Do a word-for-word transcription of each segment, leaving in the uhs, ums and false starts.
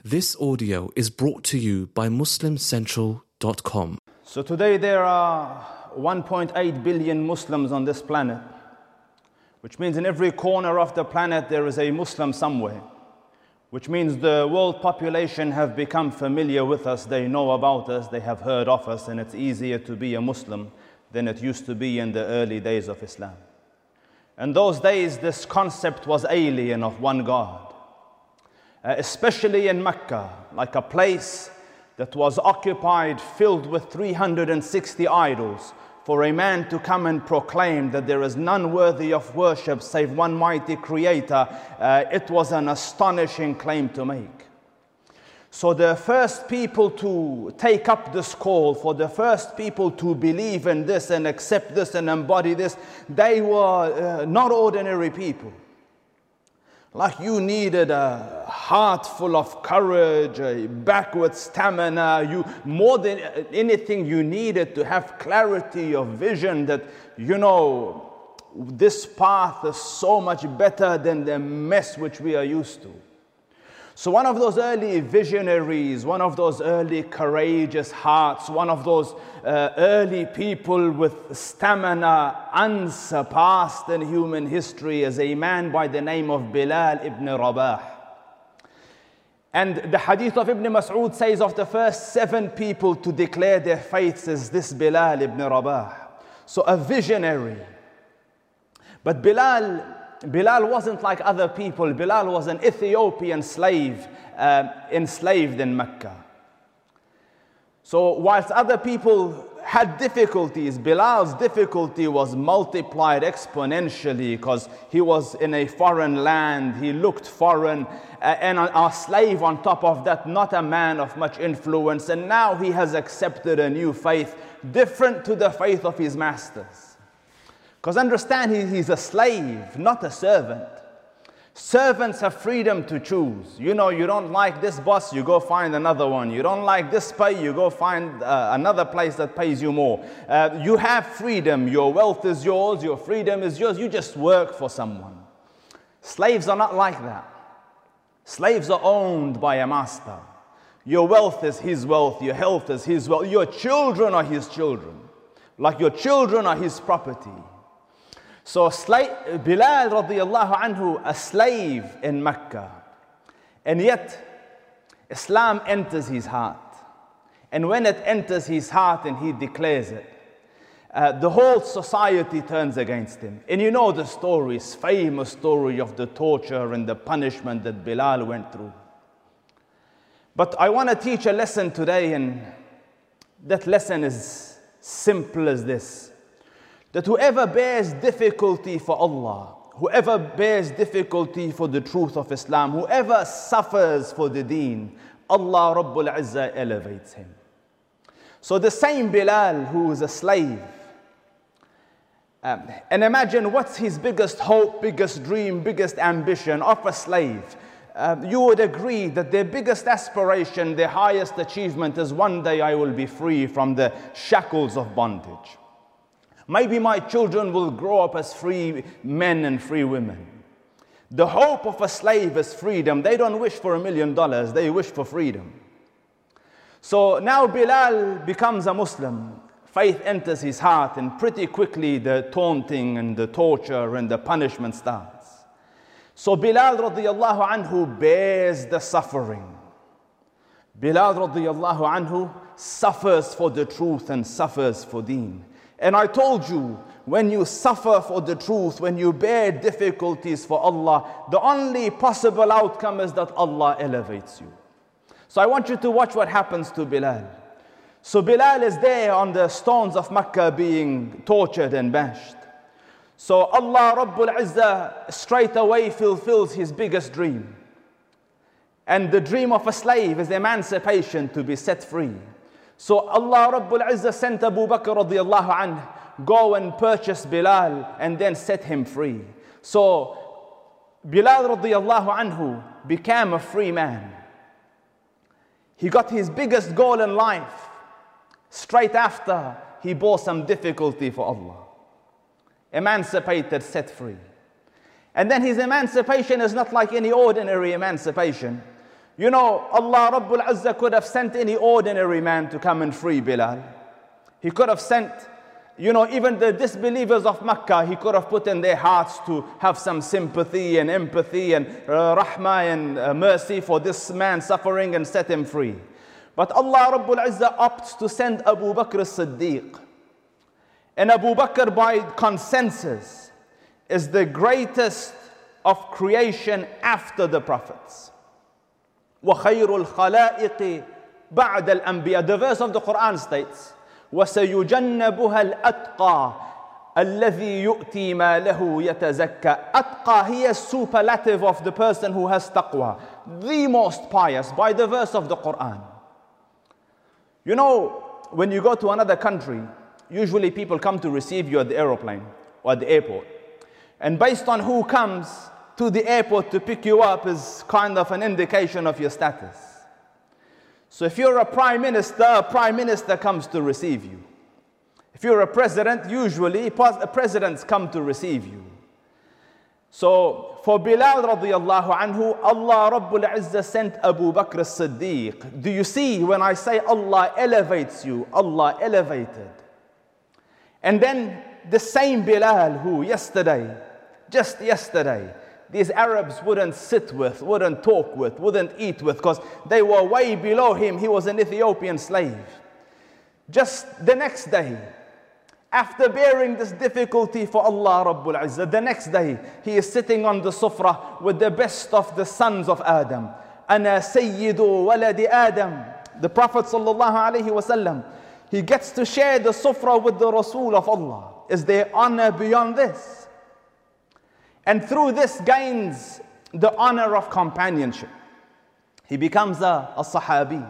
This audio is brought to you by Muslim Central dot com. So today there are one point eight billion Muslims on this planet, which means in every corner of the planet there is a Muslim somewhere, which means the world population have become familiar with us, they know about us, they have heard of us, and it's easier to be a Muslim than it used to be in the early days of Islam. In those days, this concept was alien of one God. Uh, especially in Mecca, like a place that was occupied, filled with three hundred sixty idols, for a man to come and proclaim that there is none worthy of worship save one mighty creator, uh, it was an astonishing claim to make. So the first people to take up this call, for the first people to believe in this and accept this and embody this, they were uh, not ordinary people. Like you needed a heart full of courage, a backward stamina, you more than anything you needed to have clarity of vision that, you know, this path is so much better than the mess which we are used to. So one of those early visionaries, one of those early courageous hearts, one of those uh, early people with stamina unsurpassed in human history is a man by the name of Bilal ibn Rabah. And the hadith of Ibn Mas'ud says of the first seven people to declare their faiths is this Bilal ibn Rabah. So a visionary. But Bilal Bilal wasn't like other people. Bilal was an Ethiopian slave, uh, enslaved in Mecca. So whilst other people had difficulties, Bilal's difficulty was multiplied exponentially because he was in a foreign land, he looked foreign, uh, and a, a slave on top of that, not a man of much influence, and now he has accepted a new faith, different to the faith of his masters. Because understand, he, he's a slave, not a servant. Servants have freedom to choose. You know, you don't like this boss, you go find another one. You don't like this pay, you go find uh, another place that pays you more. Uh, you have freedom. Your wealth is yours, your freedom is yours. You just work for someone. Slaves are not like that. Slaves are owned by a master. Your wealth is his wealth, your health is his wealth. Your children are his children. Like your children are his property. So Bilal radiallahu anhu, a slave in Mecca, and yet Islam enters his heart. And when it enters his heart and he declares it, uh, the whole society turns against him. And you know the stories, famous story of the torture and the punishment that Bilal went through. But I want to teach a lesson today, and that lesson is simple as this. That whoever bears difficulty for Allah, whoever bears difficulty for the truth of Islam, whoever suffers for the deen, Allah Rabbul Izzah elevates him. So the same Bilal who is a slave, um, and imagine what's his biggest hope, biggest dream, biggest ambition of a slave. Um, you would agree that their biggest aspiration, their highest achievement is one day I will be free from the shackles of bondage. Maybe my children will grow up as free men and free women. The hope of a slave is freedom. They don't wish for a million dollars, they wish for freedom. So now Bilal becomes a Muslim. Faith enters his heart, and pretty quickly the taunting and the torture and the punishment starts. So Bilal radiallahu anhu bears the suffering. Bilal radiallahu anhu suffers for the truth and suffers for deen. And I told you, when you suffer for the truth, when you bear difficulties for Allah, the only possible outcome is that Allah elevates you. So I want you to watch what happens to Bilal. So Bilal is there on the stones of Mecca being tortured and bashed. So Allah Rabbul Izzah straight away fulfills his biggest dream. And the dream of a slave is emancipation, to be set free. So Allah Rabbul Izzah sent Abu Bakr radiallahu anhu, go and purchase Bilal and then set him free. So Bilal radiallahu anhu became a free man. He got his biggest goal in life. Straight after, he bore some difficulty for Allah. Emancipated, set free. And then his emancipation is not like any ordinary emancipation. You know, Allah Rabbul Izzah could have sent any ordinary man to come and free Bilal. He could have sent, you know, even the disbelievers of Mecca, he could have put in their hearts to have some sympathy and empathy and uh, rahmah and uh, mercy for this man suffering and set him free. But Allah Rabbul Izzah opts to send Abu Bakr as-Siddiq. And Abu Bakr, by consensus, is the greatest of creation after the prophets. وَخَيْرُ الْخَلَائِقِ بَعْدَ الْأَنْبِيَاءِ. The verse of the Quran states, وَسَيُجَنَّبُهَا الْأَتْقَى الَّذِي يُؤْتِي مَا لَهُ يَتَزَكَّى. Atqa here is superlative of the person who has taqwa, the most pious, by the verse of the Quran. You know, when you go to another country, usually people come to receive you at the aeroplane or at the airport. And based on who comes to the airport to pick you up is kind of an indication of your status. So if you're a prime minister, a prime minister comes to receive you. If you're a president, usually presidents come to receive you. So for Bilal radiallahu anhu, Allah Rabbul Izzah sent Abu Bakr as-Siddiq. Do you see when I say Allah elevates you, Allah elevated? And then the same Bilal who yesterday, just yesterday, these Arabs wouldn't sit with, wouldn't talk with, wouldn't eat with, because they were way below him. He was an Ethiopian slave. Just the next day, after bearing this difficulty for Allah Rabbul Izzah, the next day, he is sitting on the sufra with the best of the sons of Adam. Ana sayyidu waladi Adam. The Prophet sallallahu alaihi wasallam, he gets to share the sufra with the Rasul of Allah. Is there honor beyond this? And through this gains the honor of companionship. He becomes a, a Sahabi.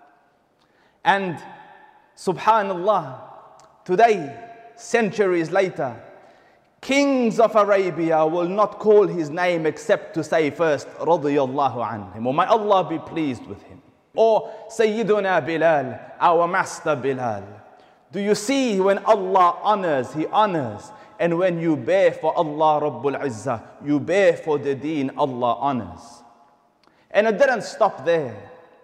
And subhanallah, today, centuries later, kings of Arabia will not call his name except to say first, radiyallahu anhum, or may Allah be pleased with him. Or Sayyiduna Bilal, our master Bilal. Do you see when Allah honors, He honors. And when you bear for Allah Rabbul Izzah, you bear for the deen, Allah honors. And it didn't stop there.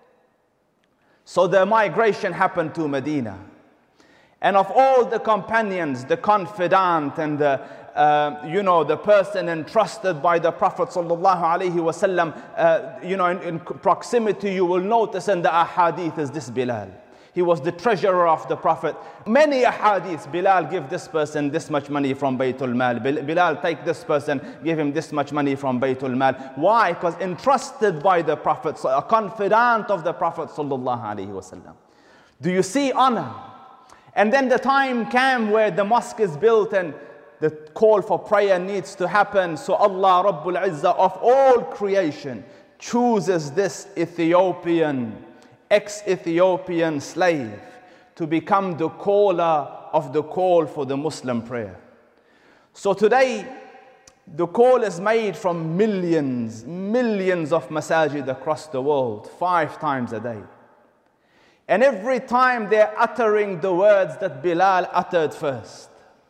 So the migration happened to Medina. And of all the companions, the confidant and the, uh, you know, the person entrusted by the Prophet sallallahu alaihi wasallam, uh, you know, in, in proximity, you will notice in the ahadith is this Bilal. He was the treasurer of the Prophet. Many ahadith, Bilal, give this person this much money from Baytul Mal. Bilal, take this person, give him this much money from Baytul Mal. Why? Because entrusted by the Prophet, a confidant of the Prophet sallallahu alaihi wasallam. Do you see honor? And then the time came where the mosque is built and the call for prayer needs to happen. So Allah Rabbul Izzah of all creation chooses this Ethiopian ex-Ethiopian slave to become the caller of the call for the Muslim prayer. So today, the call is made from millions, millions of masajid across the world, five times a day. And every time they're uttering the words that Bilal uttered first.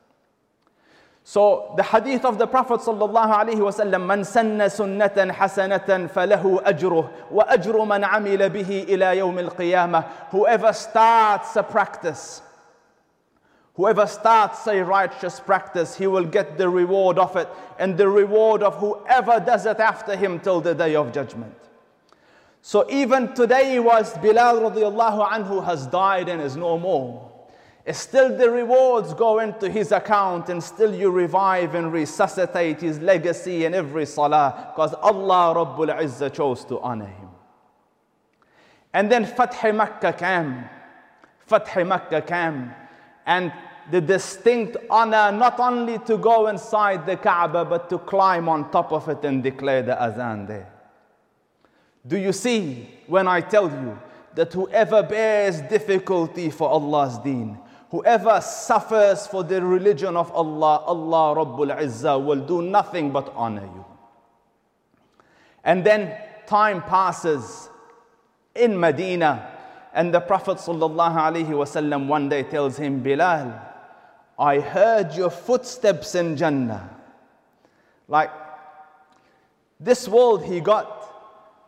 So the hadith of the Prophet sallallahu alaihi wasallam, "Man sanna sunnatan hasanatan falahu ajruh wa ajru man amila bihi ila yawm al-qiyamah." Whoever starts a practice, whoever starts a righteous practice, he will get the reward of it, and the reward of whoever does it after him till the day of judgment. So even today, was Bilal radiallahu anhu has died and is no more, still the rewards go into his account, and still you revive and resuscitate his legacy in every salah, because Allah Rabbul Izzah chose to honor him. And then Fath Makkah came. Fath Makkah came. And the distinct honor not only to go inside the Kaaba, but to climb on top of it and declare the azan there. Do you see when I tell you that whoever bears difficulty for Allah's deen, whoever suffers for the religion of Allah, Allah Rabbul Izzah will do nothing but honor you. And then time passes in Medina, and the Prophet sallallahu alaihi wasallam one day tells him, "Bilal, I heard your footsteps in Jannah." Like this world he got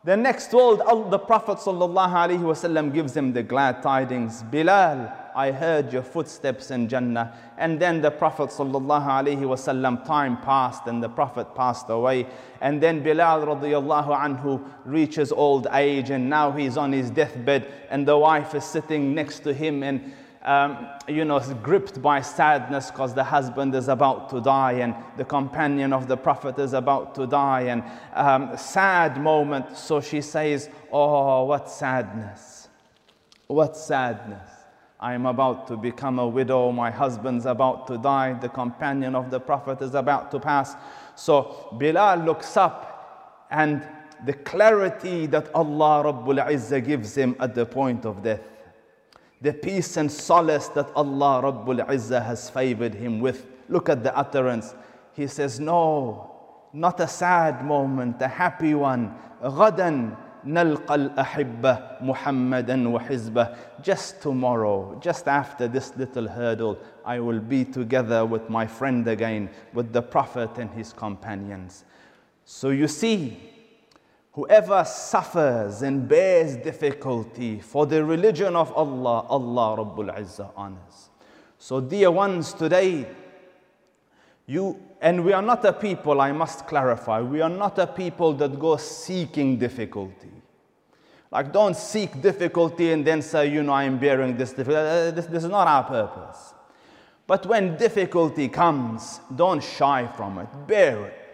The next world, the Prophet ﷺ gives him the glad tidings. Bilal, I heard your footsteps in Jannah. And then the Prophet ﷺ, time passed and the Prophet passed away. And then Bilal radiallahu anhu reaches old age and now he's on his deathbed and the wife is sitting next to him and Um, you know, gripped by sadness because the husband is about to die and the companion of the Prophet is about to die, and um, sad moment. So she says, oh, what sadness, what sadness. I am about to become a widow, my husband's about to die, the companion of the Prophet is about to pass. So Bilal looks up and the clarity that Allah Rabbul Izzah gives him at the point of death, the peace and solace that Allah Rabbul Izzah has favored him with. Look at the utterance. He says, no, not a sad moment, a happy one. غَدًا نَلْقَى الْأَحِبَّةِ مُحَمَّدًا وَحِزْبَهِ. Just tomorrow, just after this little hurdle, I will be together with my friend again, with the Prophet and his companions. So you see, whoever suffers and bears difficulty for the religion of Allah, Allah Rabbul Izzah honors. So dear ones, today, you, and we are not a people, I must clarify, we are not a people that go seeking difficulty. Like, don't seek difficulty and then say, you know, I'm bearing this difficulty. This, this is not our purpose. But when difficulty comes, don't shy from it, bear it.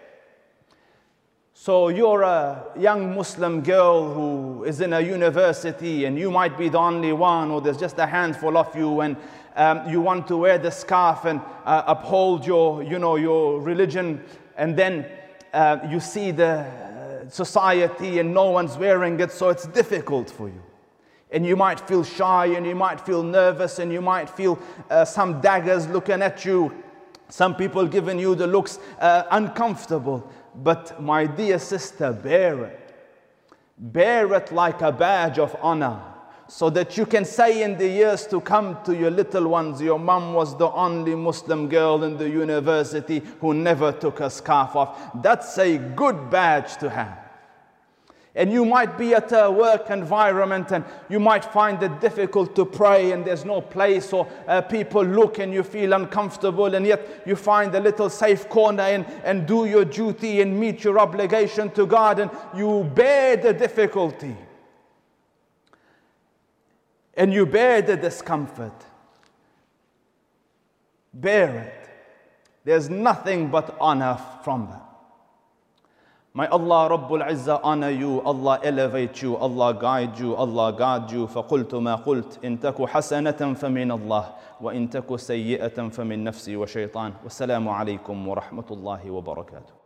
So you're a young Muslim girl who is in a university and you might be the only one, or there's just a handful of you, and um, you want to wear the scarf and uh, uphold your, you know, your religion, and then uh, you see the society and no one's wearing it, so it's difficult for you. And you might feel shy and you might feel nervous and you might feel uh, some daggers looking at you, some people giving you the looks, uh, uncomfortable. But my dear sister, bear it. Bear it like a badge of honor, so that you can say in the years to come to your little ones, your mom was the only Muslim girl in the university who never took her scarf off. That's a good badge to have. And you might be at a work environment and you might find it difficult to pray and there's no place, or uh, people look and you feel uncomfortable, and yet you find a little safe corner and, and do your duty and meet your obligation to God, and you bear the difficulty and you bear the discomfort. Bear it. There's nothing but honor from that. May Allah Rabbul Izzah honor you, Allah elevate you, Allah guide you, Allah guard you. فَقُلْتُ مَا قُلْتُ إِن تَكُ حَسَنَةً فَمِنَ اللَّهِ وَإِن تَكُ سَيِّئَةً فَمِن نَفْسِي وَشَيْطَانٍ. وَالسَّلَامُ عَلَيْكُمْ وَرَحْمَةُ اللَّهِ وَبَرَكَاتُهُ.